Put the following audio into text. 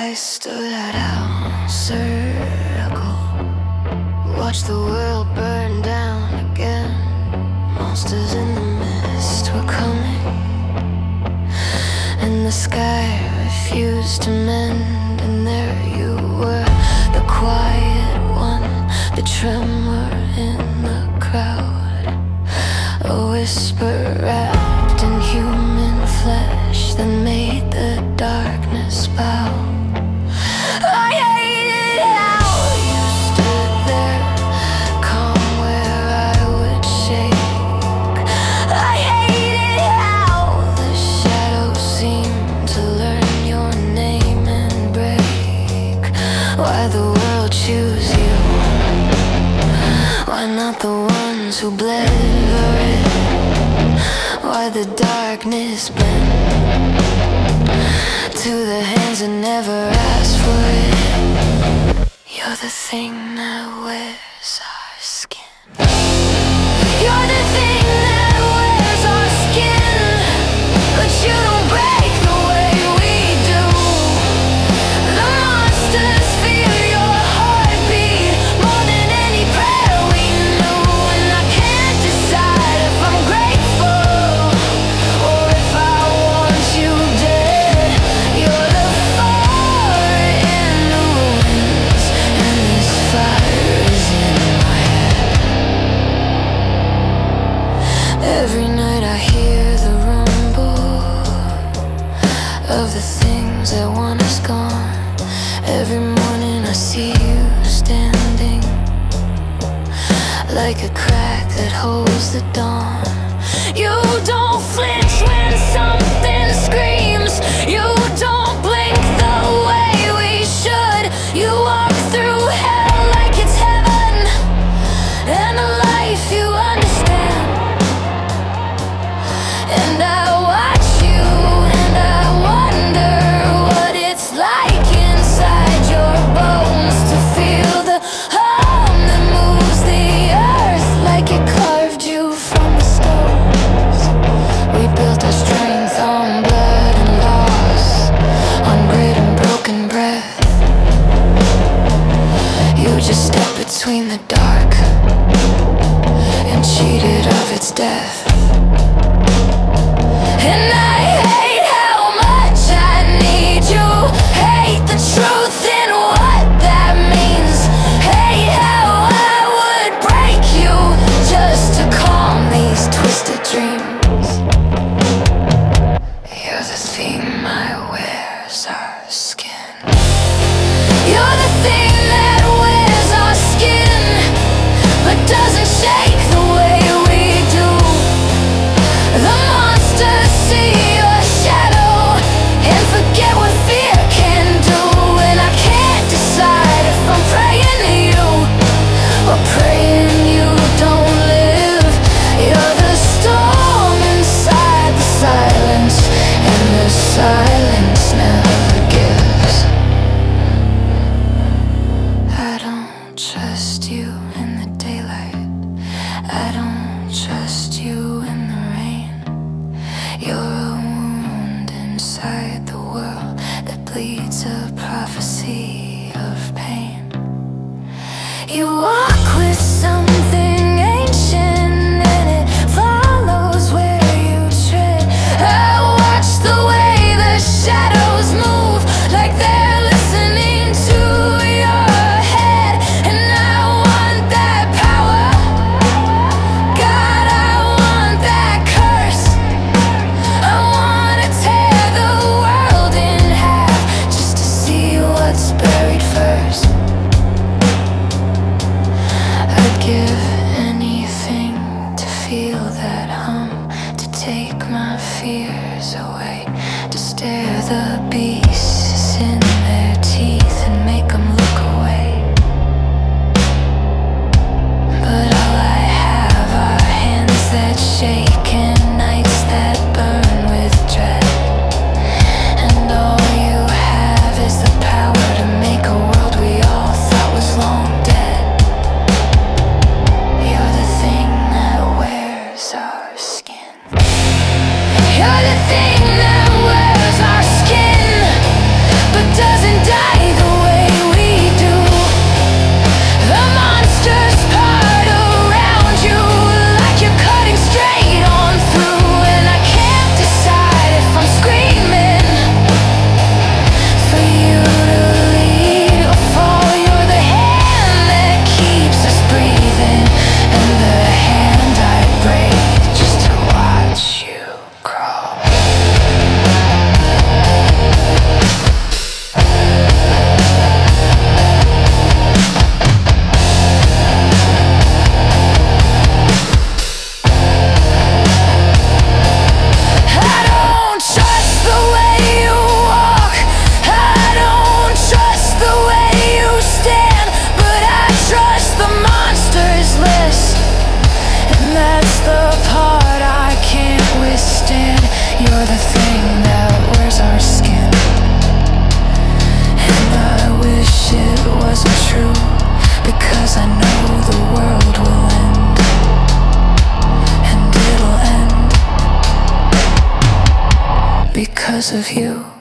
I stood at our circle, watched the world burn down again. Monsters in the mist were coming, and the sky refused to mend. And there you were, the quiet one, the tremor in the crowd, a whisper wrapped in human flesh that made the darkness bow. I hated how you stood there, calm where I would shake. I hated how the shadows seemed to learn your name and break. Why the world choose you? Why not the ones who bled for it? Why the darkness bent to the hands that never asked for it? You're the thing that wears our skin. You're the thing that wears our skin, but you don't break the way we do. The monsters fear your heartbeat more than any prayer we knew. And I can't decide if I'm grateful or if I want you dead. You're the fire in the winds, and this fire is in my head. Every night I hear the rumble of the things that want us gone. Every morning I see you standing like a crack that holds the dawn. You don't flinch when something screams. You don't blink the way we should. You walk through hell like it's heaven, and a life you understand. And I watch you and I wonder what it's like inside your bones to feel the hum that moves the earth like it carved you from the stones. We built our strength on blood and loss, on grit and broken breath. You just stepped between the dark and cheated of its death. And I hate how much I need you. Hate the truth and what that means. Hate how I would break you just to calm these twisted dreams. You're the thing that wears our skin. You're the thing that wears our skin, but doesn't shake the way we do. The monsters see your shadow and forget what fear can do. And I can't decide if I'm praying to you or praying you don't live. You're the storm inside the silence, and the silence never gives. I don't trust you in the daylight. I don't trust you in the rain. You're a wound inside the world that bleeds a prophecy of pain. You walk with something ancient, and it follows where you tread. I watch the way the shadows move, like they're listening to your head. And I want that power, God, I want that curse. I wanna tear the world in half just to see what's buried first. because of you.